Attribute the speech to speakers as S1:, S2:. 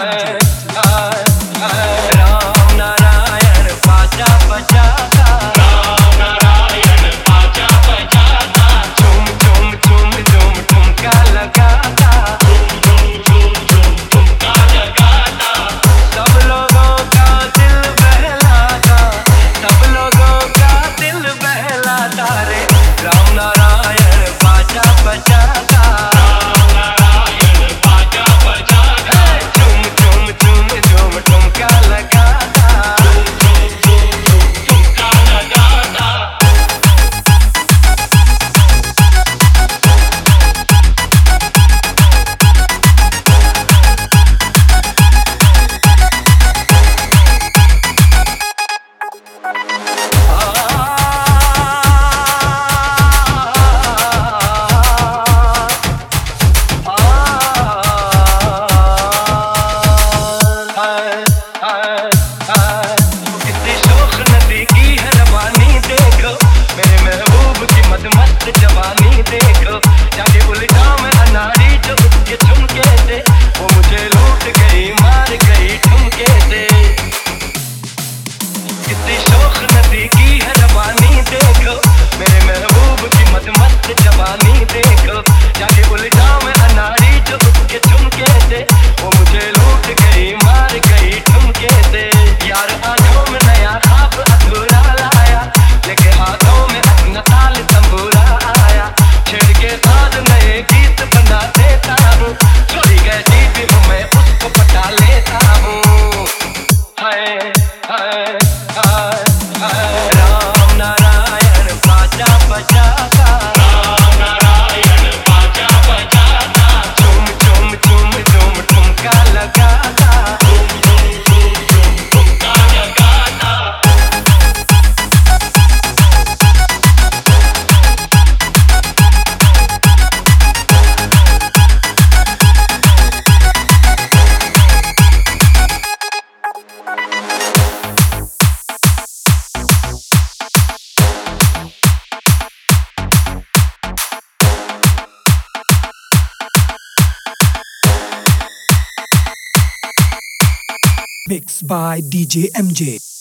S1: राम नारायण बाजा बजाता, राम नारायण बाजा बजाता, झूम झूम झूम झूम ठुमका लगाता, झूम झूम झूम झूम ठुमका लगाता, सब लोगों का दिल बहलाता, सब लोगों का दिल बहलाता रे। राम नारायण बाजा बजाता, राम नारायण बाजा बजाता, झूम झूम झूम झूम ठुमका लगाता, झूम झूम झूम ठुमका लगाता। कितनी शोख नदी की है रवानी देखो, मेरे महबूब की मदमस्त जवानी देखो, जाके उलझा मैं अनारी जो उसके झुमके से, वो मुझे लूट गई मार गई ठुमके से। कितनी शोख नदी की है रवानी देखो, मेरे महबूब की मदमस्त जवानी देखो, जाके उलझा मैं अनारी जो उसके झुमके से, वो मुझे लूट गई मार गई ठुमके से। यार आंखों में नया ख्वाब अधूरा लाया, लेके हाथों में अपना ताल तंबूरा आया, छेड़ के साथ नए गीत बना देता हूँ, छोड़ी गई भी हूँ मैं उसको पटा लेता हूँ। हाय हाय हाय हाय, राम नारायण बाजा बजाता, राम नारायण बाजा बजाता, झूम झूम झूम झूम ठुमका लगाता, झूम झूम झूम झूम ठुमका लगाता।
S2: Mixed by DJ MJ.